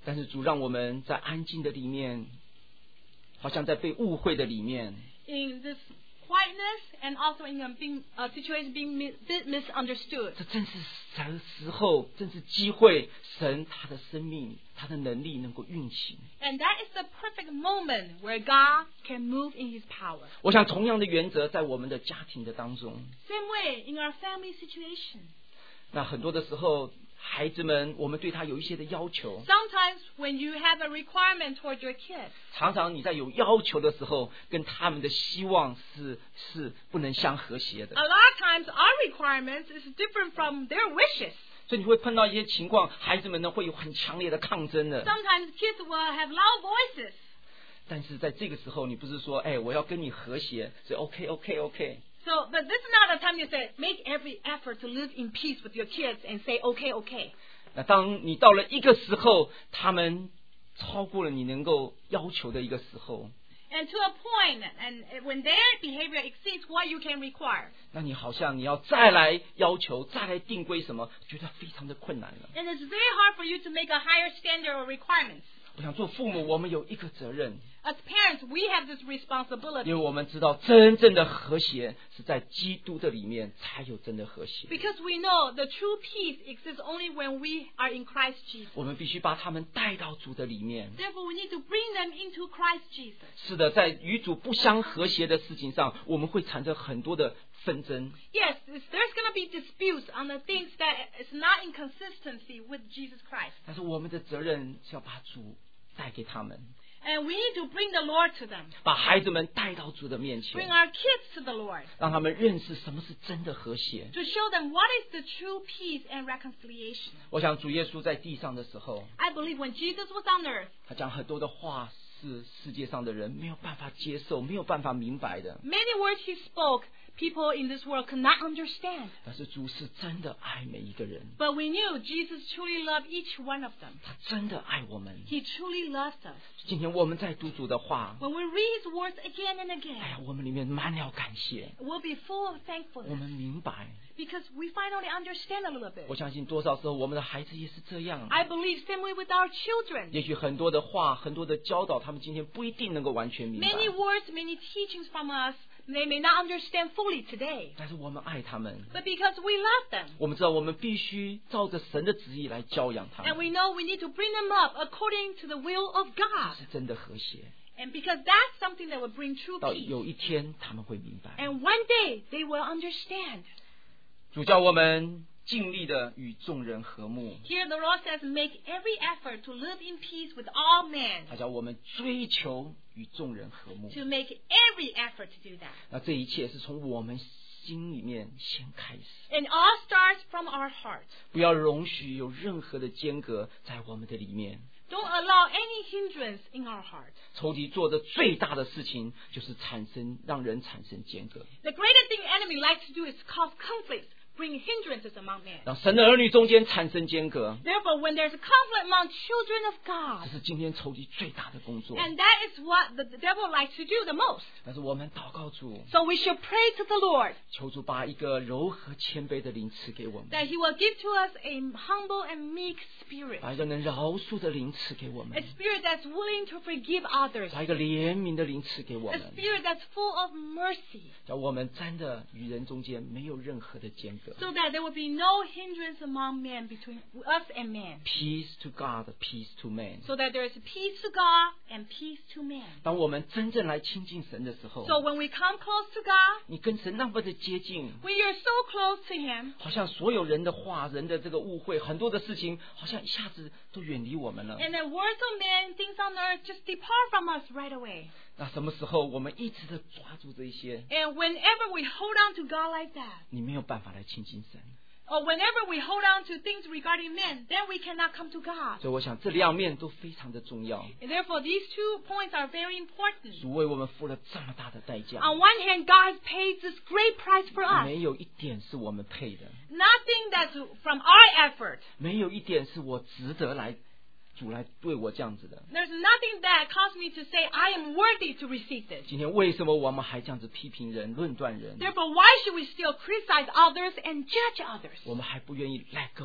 但是主让我们在安静的里面，好像在被误会的里面， In this quietness and also in a being, uh, situation being mi- misunderstood. 这正是时时候，正是机会，神他的生命、他的能力能够运行。 And that is the perfect moment where God can move in His power. 我想同样的原则在我们的家庭的当中， Same way in our family situation. 那很多的时候，孩子们我们对他有一些的要求， Sometimes when you have a requirement toward your kids, 常常你在有要求的时候，跟他们的希望是是不能相和谐的 a。lot of times our requirements is different from their wishes. 所以你会碰到一些情况，孩子们呢会有很强烈的抗争的。 Sometimes kids will have loud voices. 但是在这个时候，你不是说，哎，我要跟你和谐，所以 OK OK OK。 So, but this is not a time you say, make every effort to live in peace with your kids and say, okay, okay. 那当你到了一个时候，他们超过了你能够要求的一个时候， And to a point, and when their behavior exceeds what you can require. 那你好像你要再来要求，再来定规什么，觉得非常的困难了。 And it's very hard for you to make a higher standard or requirements. 我想做父母，我们有一个责任， As parents, we have this responsibility. 因为我们知道真正的和谐是在基督的里面才有真的和谐。 Because we know the true peace exists only when we are in Christ Jesus. 我们必须把他们带到主的里面。 Therefore, we need to bring them into Christ Jesus. 是的，在与主不相和谐的事情上，我们会产生很多的纷争。 Yes, there's going to be disputes on the things that is not in consistency with Jesus Christ. 但是我们的责任是要把主带给他们， And we need to bring the Lord to them. 把孩子们带到主的面 Bring 前， our kids to the Lord. 让他们认识什么是真的和谐。 To show them what is the true peace and reconciliation. 我想主耶稣在地上的时候， I believe when Jesus was on earth, 他讲很多的话是世界上的人没有办法接受、没有办法明白的。 many words he spoke, people in this world could not understand. 但是主是真的爱每一个人， But we knew Jesus truly loved each one of them. 他真的爱我们。 He truly loves us. 今天我们在读主的话， When we read his words again and 哎 again, 呀，我们里面满了感谢， we'll be full of 我 thankfulness 们明白。 because we finally understand a little bit. 我相信多少时候我们的孩子也是这样。 I believe same way with our children. 也许很多的话、很多的教导，他们今天不一定能够完全明白。 Many words, many teachings from us, they may not understand fully today. 但是我们爱他们， But because we love them, 我们知道我们必须照着神的旨意来教养他 and 们， we know we need to bring them up according to the will of 这 God. 是真的和谐。 And because that's something that will bring true 到 peace. 有一天他们会明白。 And one day they will understand. 主叫我们尽力的与众人和睦， Here the Lord says, make every effort to live in peace with all men. 他叫我们追求与众人和睦。 To make every effort to do that. 那这一切是从我们心里面先开始， And all starts from our heart. 不要容许有任何的间隔在我们的里面。 Don't allow any hindrance in our heart. 仇敌做的最大的事情就是产生让人产生间隔， The greatest thing enemy likes to do is cause conflicts, bring hindrances among men. 让神的儿女中间产生间隔。 Therefore, when there's a conflict among children of 这 God, 是今天仇敌最大的工作。 and that is what the, the devil likes to do the most. 但是我们祷告主， So we should pray to the Lord 求主把一个柔和谦卑的灵赐给我们， that he will give to us a humble and meek spirit. 把一个能饶恕的灵赐给我 A 们， spirit that's willing to forgive others. 把一个怜悯的灵赐给我 A 们， spirit that's full of mercy. 叫我们真的与人中间没有任何的间隔。 So that there will be no hindrance among men between us and man. Peace to God, peace to man。 So that there is peace to God and peace to man. 当我们真正来亲近神的时候， So when we come close to God, 你跟神那么的接近， when you're so close to Him, 好像所有人的话、人的这个误会，很多的事情，好像一下子都远离我们了。 and the words of men, things on earth just depart from us right away. 那什么时候我们一直的抓住这一些， And whenever we hold on to God like that, 你没有办法来亲近神。 or whenever we hold on to things regarding men, then we cannot come to God. 所以我想这两面都非常的重要。 And therefore, these two points are very important. 主为我们付了这么大的代价， On one hand, God has paid this great price for us. 没有一点是我们配的， Nothing that's from our effort. 没有一点是我值得来主来对我这样子的。 There's nothing that caused me to say I am worthy to receive this. 今天为什么我们还这样子批评人、论断人？ Therefore, why should we still criticize others and judge others? 我们还不愿意 let go，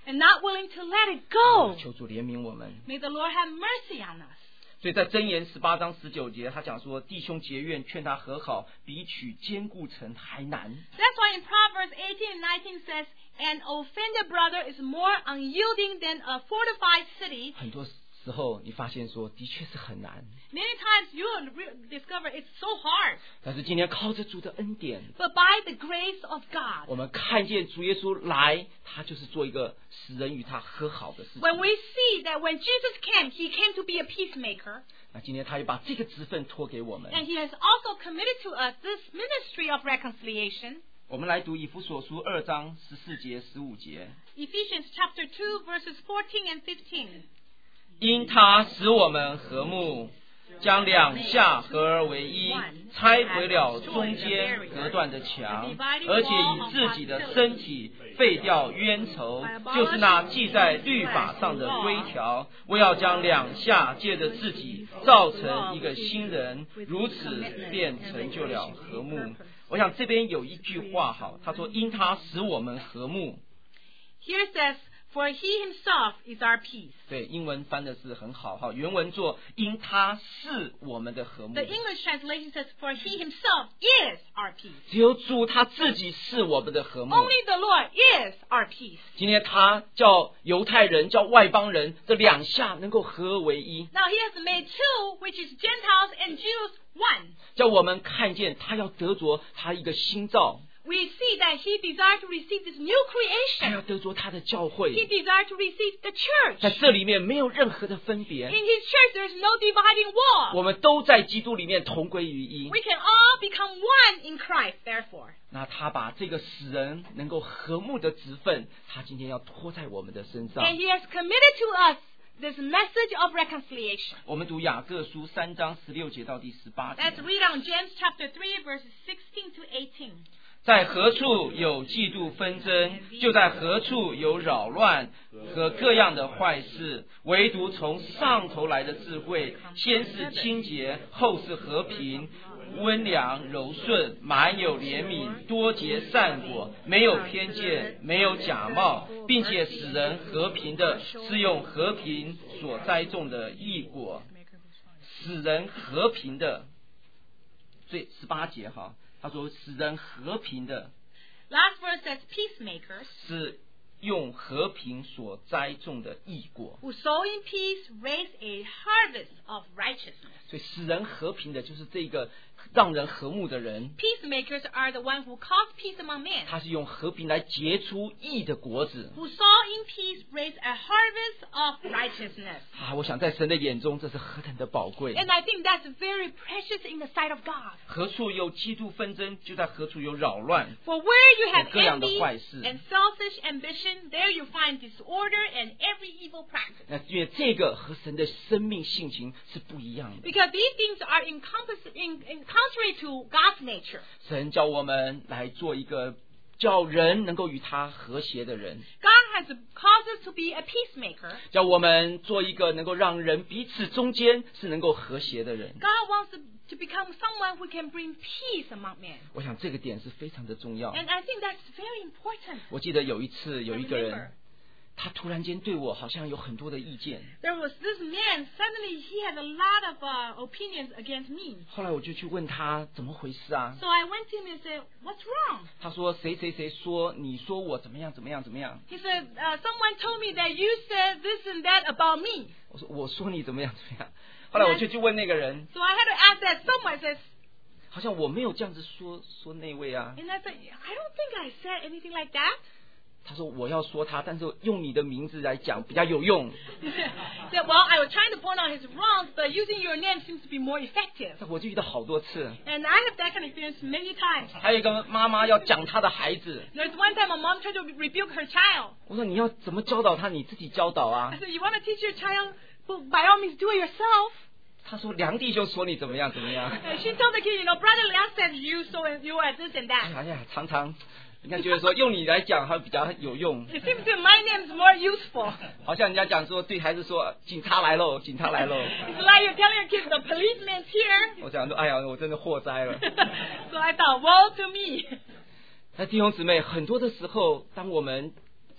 and not willing to let it go. 求主怜悯我们。 May the Lord have mercy on us. 所以在箴言十八章十九节，他讲说，弟兄结怨，劝他和好，比取坚固城还难。 That's why in Proverbs eighteen and nineteen says, an offended brother is more unyielding than a fortified city. 很多时候你发现说，的确是很难。 Many times you will re- discover it's so hard. 但是今天靠着主的恩典， But by the grace of God, 我们看见主耶稣来，他就是做一个使人与他和好的事情。 when we see that when Jesus came, he came to be a peacemaker. 那今天他也把这个职分托给我们。 And he has also committed to us this ministry of reconciliation. 我们来读以弗所书二章十四节、十五节。 Ephesians chapter two, verses fourteen and fifteen. 因他使我们和睦，将两下合而为一，拆毁了中间隔断的墙，而且以自己的身体废掉冤仇，就是那记在律法上的规条。我要将两下借着自己造成一个新人，如此便成就了和睦。我想这边有一句话好，他说因他使我们和睦。 Here it says, for he himself is our peace. 对，英文翻的是很好哈，原文做因他是我们的和睦。 The English translation says, for he himself is our peace. 只有主他自己是我们的和睦。 Only the Lord is our peace. 今天他叫犹太人、叫外邦人这两下能够合而为一， Now he has made two, which is Gentiles and Jews, one. 叫我们看见他要得着他一个新造， We see that he desired to receive this new 他要 creation. 得着他的教 He 会， desired to receive the 在 church. 这里面没有任何的分 In 别， his church, there is no dividing wall. 我们都在基督里面同归于一。 We can all become one in Christ, therefore. 那他把这个使人能够和睦的职分，他今天要托在我们的身上。 And he has committed to us this message of reconciliation. 我们读雅各书三章十六节到第十八节。 Let's read on James chapter three, verses sixteen to eighteen. 在何处有嫉妒纷争，就在何处有扰乱和各样的坏事。唯独从上头来的智慧，先是清洁，后是和平，温良柔顺，满有怜悯，多结善果，没有偏见，没有假冒，并且使人和平的，是用和平所栽种的义果。使人和平的，所以十八节哈。他说：“使人和平的， Last verse says, peacemakers 是用和平所栽种的义果。 who sow in peace raise a harvest of righteousness. 所以使人和平的，就是这个让人和睦的人， Peacemakers are the one who cause peace among men. 他是用和平来结出义的果子。 Who sow in peace raise a harvest of righteousness. 啊，我想在神的眼中，这是何等的宝贵。 And I think that's very precious in the sight of God. 何处有嫉妒纷争，就在何处有扰乱。 For where you have 各样的 envy 坏事。 and selfish ambition, there you find disorder and every evil practice. 那因为这个和神的生命性情是不一样的。 Because these things are encompass, in, in contrary to God's nature. 神叫我们来做一个叫人能够与他和谐的人， God has caused us to be a peacemaker. 叫我们做一个能够让人彼此中间是能够和谐的人。 God wants to, to become someone who can bring peace among men. 我想这个点是非常的重要。 And I think that's very important. 我记得有一次有一个 I remember. 人，他突然间对我好像有很多的意见， There was this man, suddenly he had a lot of uh, opinions against me. 后来我就去问他怎么回事啊？ So I went to him and said, what's wrong? 他说谁谁谁说你说我怎么样怎么样怎么样？ He said, uh, someone told me that you said this and that about me. 我说我说你怎么样怎么样？后来我就去问那个人， So I had to ask that someone. Says, 好像我没有这样子说说那位啊。 and I said, I don't think I said anything like that. 他说我要说他，但是用你的名字来讲比较有用。 He said, well, I was trying to point out his wrongs, but using your name seems to be more effective. 我就遇到好多次。 And I have that kind of experience many times. 还有一个妈妈要讲她的孩子， There's one time a mom tried to rebuke her child. 我说你要怎么教导他，你自己教导啊 I。said, you want to teach your child? Well, by all means, do it yourself. 他说梁弟就说你怎么样怎么样。 And she told the kid, you know, brother Liang said you so and you are this and 哎 that. 呀呀，常常人家觉得说用你来讲还比较有用， It seems to my name is more useful. 好像人家讲说对孩子说警察来喽，警察来喽。 It's like you're telling your kids the policeman's here. 我想说，哎呀，我真的祸灾了。 So I thought, woe to me. 那弟兄姊妹，很多的时候，当我们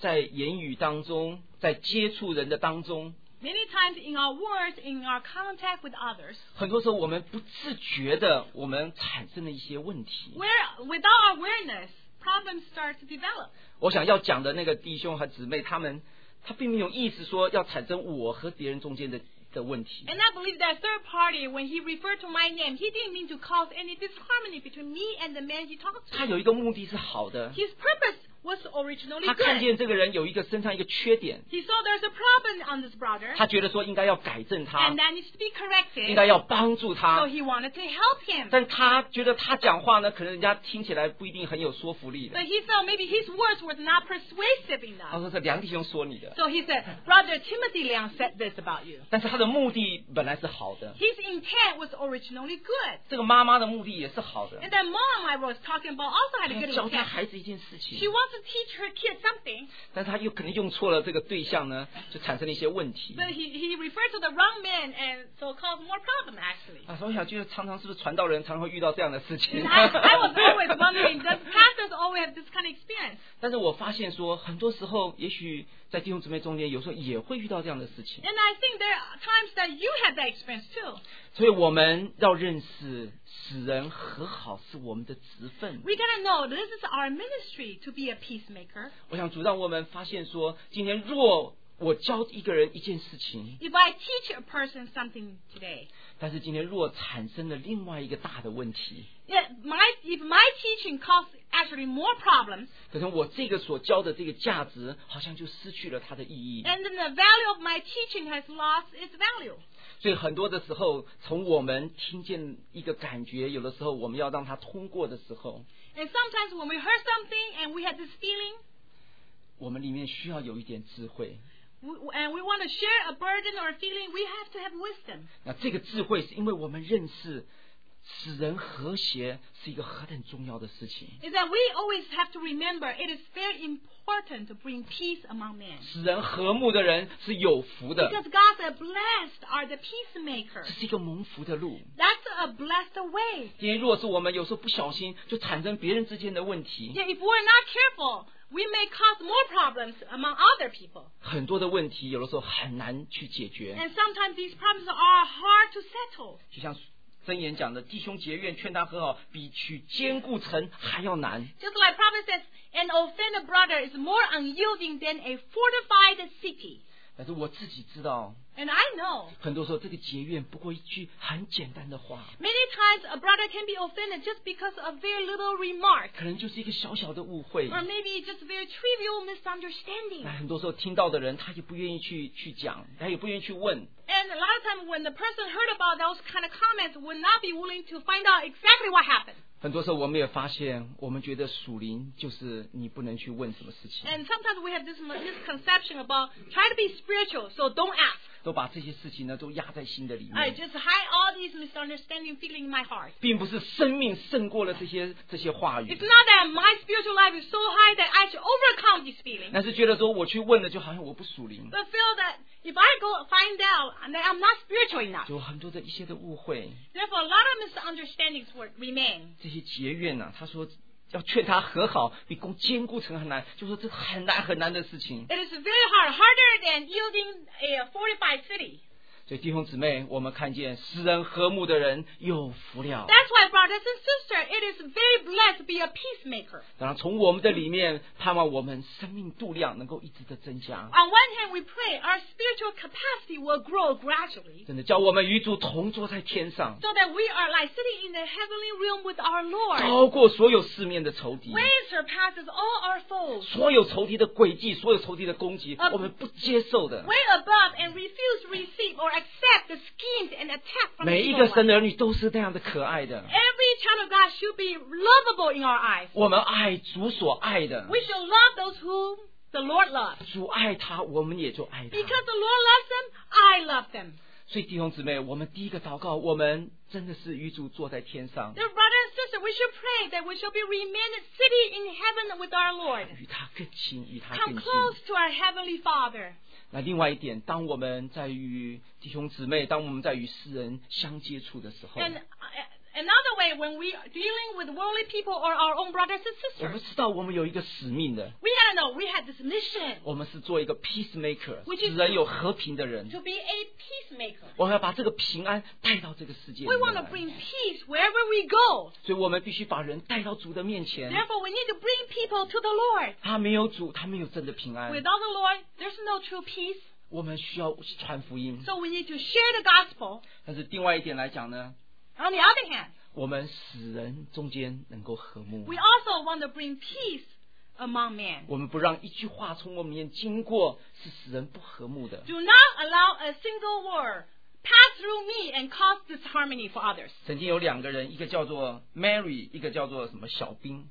在言语当中，在接触人的当中， Many times in our words, in our contact with others, 很多时候我们不自觉的，我们产生了一些问题。 where without our awareness, problems start to develop. 我想要讲的那个弟兄和姊妹，他们他并没有意思说要产生我和别人中间的的问题。 And I believe that third party, when he referred to my name, he didn't mean to cause any disharmony between me and the man he talked to. 他有一个目的是好的， His purpose was originally 他看 good. 见这个人有一个身上一个缺点， He saw there's a problem on this brother, 他觉得说应该要改正他 and，that needs to be 应 corrected. 该要帮助 So 他， he wanted to help him. 但他觉得他讲话呢，可能人家听起来不一定很有说服力的。 But he felt maybe his words were not persuasive 他 enough. 说是梁弟兄说你的， So he said, Brother Timothy Liang said this about you. 但是他的目的本来是好的， His intent was originally good. 这个妈妈的目的也是好的， And that mom I was talking about also had a 要 good 教他 intent. 孩子一件事情 She，wants to teach her kid something, 但是他又可能用错了这个对象呢，就产生了一些问题。 but he, he referred to the wrong man and so caused more problem actually. 啊，所以我想就是常常是不是传道人常常会遇到这样的事情 And I, I was always wondering, does pastors always have this kind of experience? 但是我发现说，很多时候也许在弟兄姊妹中间，有时候也会遇到这样的事情。 And I think there are times that you have that experience too. 所以我们要认识使人和好是我们的职分。 We gotta know this is our ministry to be a peacemaker. 我想主让我们发现说，今天若我教一个人一件事情， If I teach a person something today, 但是今天若产生了另外一个大的问题， yeah, my, if my teaching caused actually more problems, 可能我这个所教的这个价值好像就失去了它的意义。 and then the value of my teaching has lost its value. 所以很多的时候，从我们听见一个感觉，有的时候我们要让它通过的时候， And sometimes when we heard something and we had this feeling, 我们里面需要有一点智慧。 we, and we want to share a burden or a feeling, we have to have wisdom. 那这个智慧是因为我们认识使人和谐是一个何等重要的事情。 Is that we always have to remember it is very important to bring peace among men. 使人和睦的人是有福的， Because God said, blessed are the peacemakers. 这是一个蒙福的路。 That's a blessed way. 因为若是我们有时候不小心，就产生别人之间的问题， Yeah, if we're not careful, we may cause more problems among other people. 很多的问题有的时候很难去解决。 And sometimes these problems are hard to settle. 就像箴言讲的，弟兄结怨，劝他和好，比取坚固城还要难。 Just like Prophet says, an offended brother is more unyielding than a fortified city. 但是我自己知道， And I know 很多时候这个结怨不过一句很简单的话， many times a brother can be offended just because of very little remark, 可能就是一个小小的误会。 or maybe just a very trivial misunderstanding. 那很多时候听到的人，他也不愿意去去讲，他也不愿意去问。 And a lot of times when the person heard about those kind of comments would not be willing to find out exactly what happened. 很多时候我们也发现，我们觉得属灵就是你不能去问什么事情， And sometimes we have this misconception about try to be spiritual, so don't ask. 都把这些事情呢都压在心的里 I 面， just hide all these misunderstanding feeling in my heart. 并不是生命胜过了这些这些话语 It's，not that my spiritual life is so high that I should overcome these feelings, 但是觉得说我去问了，就好像我不属灵， but feel that if I go find out that I'm not spiritual enough, 有很多的一些的误会， therefore a lot of misunderstandings would remain. 这些结怨呢、啊，他说要劝他和好，比攻坚固城很难，就说这很难很难的事情。 It is very hard, harder than yielding a fortified city. 所以弟兄姊妹，我们看见使人和睦的人有福了。 That's why, brothers and sisters, it is very blessed to be a peacemaker. 当然，从我们的里面盼望我们生命度量能够一直的增加， On one hand, we pray our spiritual capacity will grow gradually, 真的叫我们与主同坐在天上， so that we are like sitting in the heavenly realm with our Lord. 高过所有四面的仇敌， Way surpasses all our foes, 所有仇敌的诡计，所有仇敌的攻击，我们不接受的。 way above and refuse to receive or accept the schemes and attack from the 每一 evil 个 one. 神的儿女都是那样的可爱的。 Every child of God should be lovable in our eyes. 我们爱主所爱的， We should love those whom the Lord loves. 主爱他，我们也就爱他。 Because the Lord loves them, I love them. 所以弟兄姊妹，我们第一个祷告，我们真的是与主坐在天上， Dear brother and sister, we should pray that we shall be remain sitting in heaven with our Lord. 与他更亲，与他 Come 更近。 close to our heavenly Father. 那另外一点，当我们在与弟兄姊妹，当我们在与世人相接触的时候， And uh, another way, when we are dealing with worldly people or our own brothers and 我们 sisters, 知道我们有一个使命的， we gotta you know, we had this mission 我们是做一个 peacemaker， Which is 使人有和平的人。 to be a peacemaker. 我们要把这个平安带到这个世界里 We 面 want to 来， bring peace wherever we go. 所以我们必须把人带到主的面前。 Therefore, we need to bring people to the Lord. 他没有主，他没有真的平安。 Without the Lord, there's no true peace. 我们需要传福音。 So we need to share the gospel. 但是另外一点来讲呢， On the other hand, 我们使人中间能够和睦。 we also want to bring peace among men. 我们不让一句话从我们面经过是使人不和睦的。 Do not allow a single word pass through me and cause disharmony for others. 曾经有两个人，一个叫做 Mary， 一个叫做什么小兵，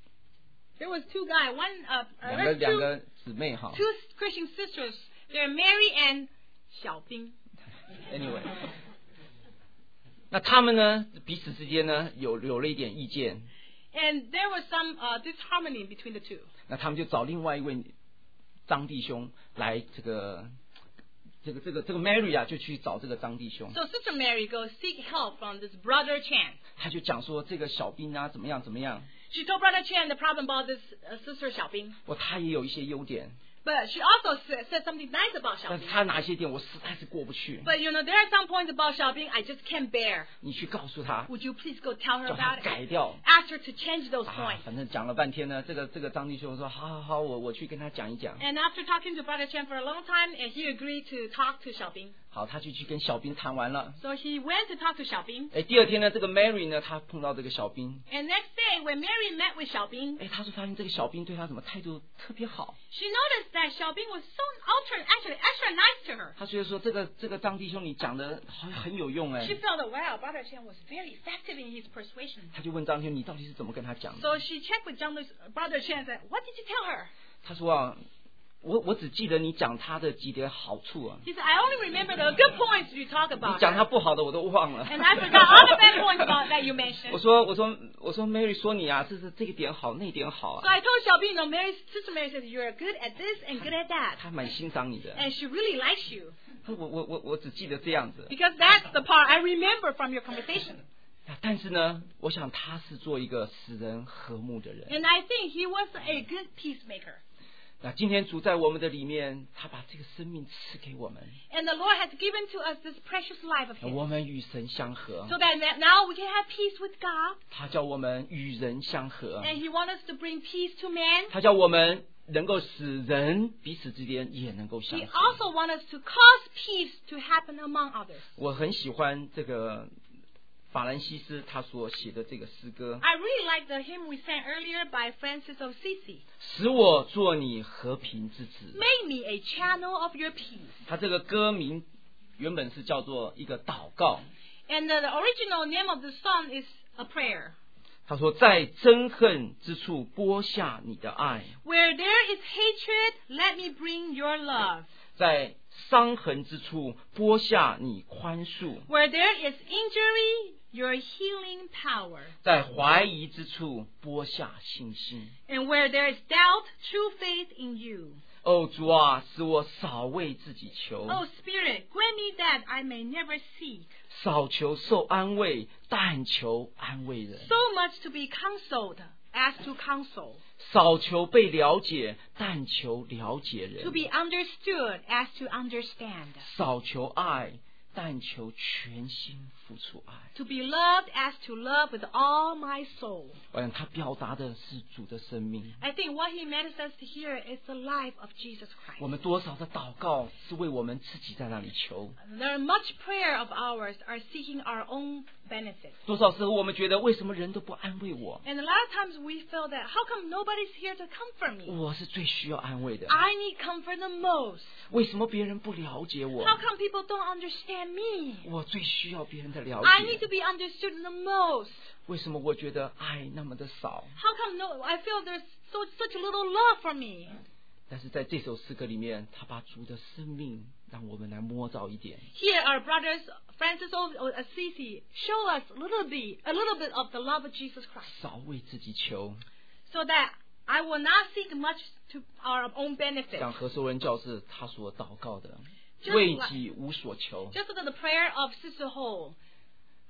There was two guys, one uh, 两 uh 个 there's 两 two, 个姊妹哈。 two Christian sisters. They're Mary and Xiaobing. Anyway， 那他们呢彼此之间呢有有了一点意见， And there was some uh, disharmony between the two. 那他们就找另外一位张弟兄来这个这个这个这个 Mary 啊，就去找这个张弟兄， So Sister Mary goes seek help from this brother Chan. 他就讲说这个小兵啊怎么样怎么样， She told brother Chan the problem about this uh, sister Xiaobing. 我他也有一些优点， But she also said, said something nice about 但是 Xiaobing. 他哪些点我实在是过不去， But you know, there are some points about Xiaobing I just can't bear. 你去告诉他， Would you please go tell her 叫他 about it? 改掉。 Ask her to change those 啊 points. 反正讲了半天呢，这个这个张弟兄说好好好，我我去跟他讲一讲。 And after talking to brother Chan for a long time, and he agreed to talk to Xiaobing. 好，他就去跟小兵谈完了。 So he went to talk to Xiaobing. 哎，第二天呢，这个 Mary 呢，她碰到这个小兵， And next day, when Mary met with Xiaobing, 哎，她说发现这个小兵对她怎么态度特别好。 she noticed that Xiaobing was so ultra, actually extra nice to her. 她觉得说这个这个张弟兄你讲的好像很有用哎 She。felt that, wow, brother Chan was very effective in his persuasion. 她就问张弟兄你到底是怎么跟他讲的？ So she checked with Zhang Lu's brother Chan and said, what did you tell her? 他说啊，我我只记得你讲他的几点好处啊， He said, I only remember the good points you talk 你 about. 讲 her. 他不好的我都忘了。 And I forgot all the bad points about that you 我 mentioned. 说我说我说 Mary 说你啊，这是这个点好，那点好 So 啊， I told Xiaobing, no, Mary, Sister Mary says, you're good at this and good at that. 他蛮欣赏你的。 And she really likes you. 他说我我我我只记得这样子。 Because that's the part I remember from your conversation. 但是呢，我想他是做一个使人和睦的人。 And I think he was a good peacemaker. 那今天主在我们的里面，他把这个生命赐给我们， And the Lord has given to us this precious life of 我 His. 们与神相合， So that now we can have peace with God. 他叫我们与人相合， And He wants us to bring peace to man. 他叫我们能够使人彼此之间也能够相 He 合。 also wants us to cause peace to happen among others. 我很喜欢这个法兰西斯他所写的这个诗歌， I really like the hymn we sang earlier by Francis of Assisi. 使我做你和平之子。 Make me a channel of your peace. 他这个歌名原本是叫做一个祷告， And the, the original name of the song is a prayer. 他说在憎恨之处播下你的爱， Where there is hatred, let me bring your love. 在伤痕之处播下你宽恕， Where there is injury, your healing power. 在怀疑之处播下信心。 And where there is doubt, true faith in you. 哦，主啊，使我少为自己求， Oh Spirit, grant me that I may never seek. 少求受安慰，但求安慰人； So much to be consoled as to console. 少求被了解，但求了解 To 人； be understood as to understand. 少求爱，但求全心付出爱。 To be loved as to love with all my soul. 我想他表达的是主的生命。 I think what he manifests here is the life of Jesus 我 Christ. 们多少的祷告是为我们自己在那里求， There are much prayer of ours are seeking our own benefit. 多少时候我们觉得为什么人都不安慰我？ And a lot of times we feel that how come nobody's here to comfort me? 我是最需要安慰的， I need comfort the most. 为什么别人不了解我？ How come people don't understand me? 我最需要别人的了 I need 解。 to be understood the most. 为什么我觉得爱那么的少？ How come no? I feel there's so such little love for me. 但是在这首诗歌里面，他把主的生命让我们来摸着一点。 Here, our brothers Francis of Assisi show us a little bit, a little bit of the love of Jesus Christ, 少为自己求， so that I will not seek much to our own benefit. 像何寿文教士他所祷告的， Just 为 like- 己无所求， Just as the prayer of Sister Ho,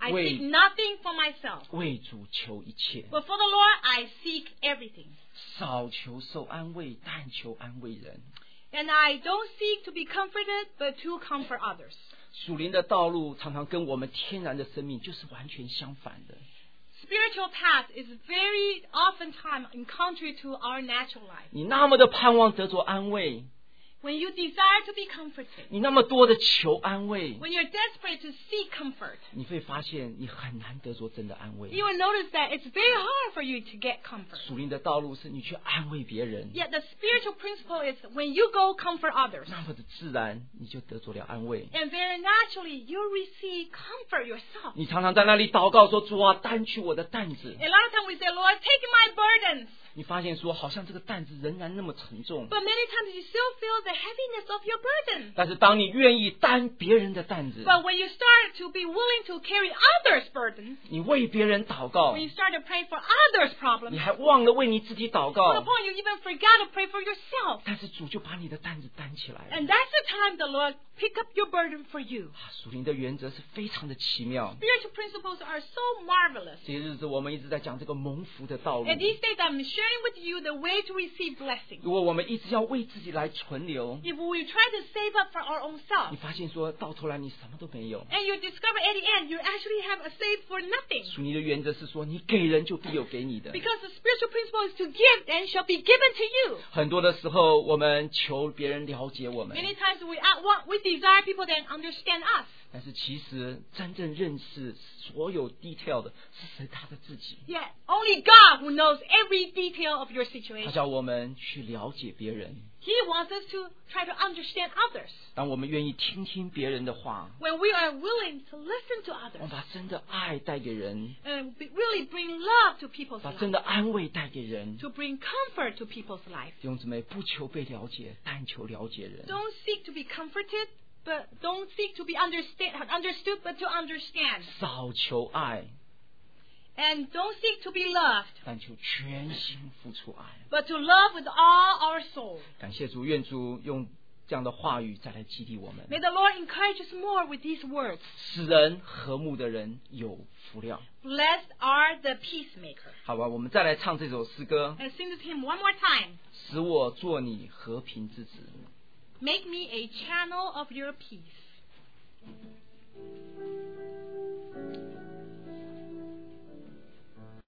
I 为 seek nothing for myself, 为主求一切， but for the Lord I seek everything. 少求受安慰，但求安慰人。 And I don't seek to be comforted, but to comfort others. 属灵的道路常常跟我们天然的生命就是完全相反的。 Spiritual path is very oftentimes in contrary to our natural life. 你那么的盼望得着安慰， When you desire to be comforted, 你那么多的求安慰， when you're desperate to seek comfort, 你会发现你很难得着真的安慰。 you will notice that it's very hard for you to get comfort. 属灵的道路是你去安慰别人， Yet the spiritual principle is when you go comfort others, 那么的自然你就得着了安慰。 and very naturally you receive comfort yourself. 你常常在那里祷告说：“主啊，担去我的担子。 A lot of times we say, Lord, take my burdens. ” 你发现说，好像这个担子仍然那么沉重。 But many times you still feel the heaviness of your burden. 但是当你愿意担别人的担子， But when you start to be willing to carry others' burdens, 你为别人祷告 when，you start to pray for others' 你 problems, 还忘了为你自己祷 to the 告， point you even forgot to pray for yourself. 但是主就把你的担子担起来了。 And that's the time the Lord pick up your burden for you. 啊属灵的原则是非常的奇妙。 Spiritual principles are so marvelous. 这些日子我们一直在讲这个蒙福的道路。 And these days I'm sharing with you the way to receive blessing. 如果我们一直要为自己来存留， If we try to save up for our own 你 self, 发现说到头来你什么都没有。 and you discover at the end you actually have a save for nothing. 属灵的原则是说，你给人就必有给你的。 Because the spiritual principle is to give and shall be given to you. 很多的时候，我们求别人了解我们， Many times we uh, want, we desire people that understand us. 但是其实真正认识所有 detail 的是神他的自己。 Yet only God who knows every detail of your 他 situation. 叫我们去了解别人。 He wants us to try to understand others. 当我们愿意听听别人的话， When we are willing to listen to 我们 others 把真的爱带给人， and be- really bring love to people's 把真 lives, 的安慰带给人。 to bring comfort to people's life. 弟兄姊妹，不求被了解，但求了解人。 Don't seek to be comforted, but don't seek to be understand, understood, but to understand. 少求爱， And don't seek to be loved, 但求全心付出爱。 but to love with all our soul. 感谢主，愿主用这样的话语再来激励我们。 May the Lord encourage us more with these words. 使人和睦的人有福了。 Blessed are the peacemaker. 好吧，我们再来唱这首诗歌， And sing this hymn one more time. 使我做你和平之子。 Make me a channel of your peace.